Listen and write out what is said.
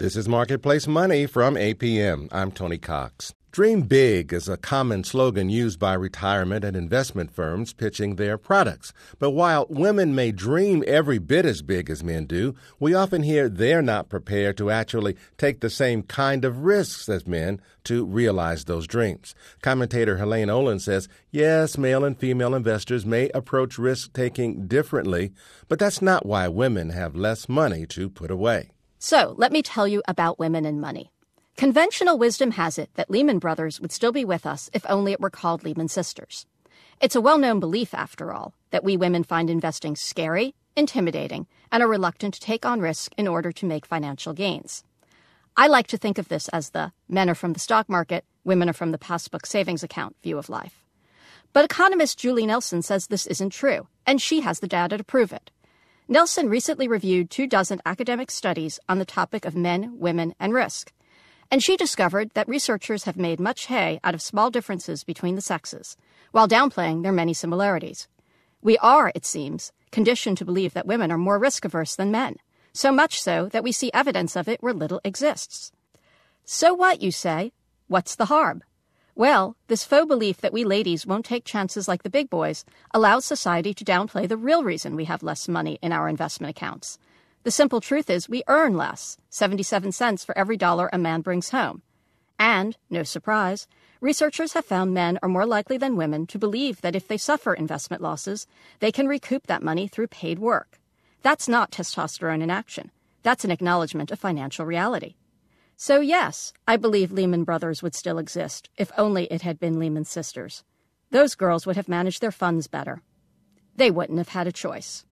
This is Marketplace Money from APM. I'm Tony Cox. Dream big is a common slogan used by retirement and investment firms pitching their products. But while women may dream every bit as big as men do, we often hear they're not prepared to actually take the same kind of risks as men to realize those dreams. Commentator Helene Olin says, yes, male and female investors may approach risk-taking differently, but that's not why women have less money to put away. So let me tell you about women and money. Conventional wisdom has it that Lehman Brothers would still be with us if only it were called Lehman Sisters. It's a well-known belief, after all, that we women find investing scary, intimidating, and are reluctant to take on risk in order to make financial gains. I like to think of this as the men are from the stock market, women are from the passbook savings account view of life. But economist Julie Nelson says this isn't true, and she has the data to prove it. Nelson recently reviewed 24 academic studies on the topic of men, women, and risk. And she discovered that researchers have made much hay out of small differences between the sexes, while downplaying their many similarities. We are, it seems, conditioned to believe that women are more risk-averse than men, so much so that we see evidence of it where little exists. So what, you say? What's the harm? Well, this faux belief that we ladies won't take chances like the big boys allows society to downplay the real reason we have less money in our investment accounts. The simple truth is we earn less, 77 cents for every dollar a man brings home. And, no surprise, researchers have found men are more likely than women to believe that if they suffer investment losses, they can recoup that money through paid work. That's not testosterone in action. That's an acknowledgement of financial reality. So yes, I believe Lehman Brothers would still exist if only it had been Lehman Sisters. Those girls would have managed their funds better. They wouldn't have had a choice.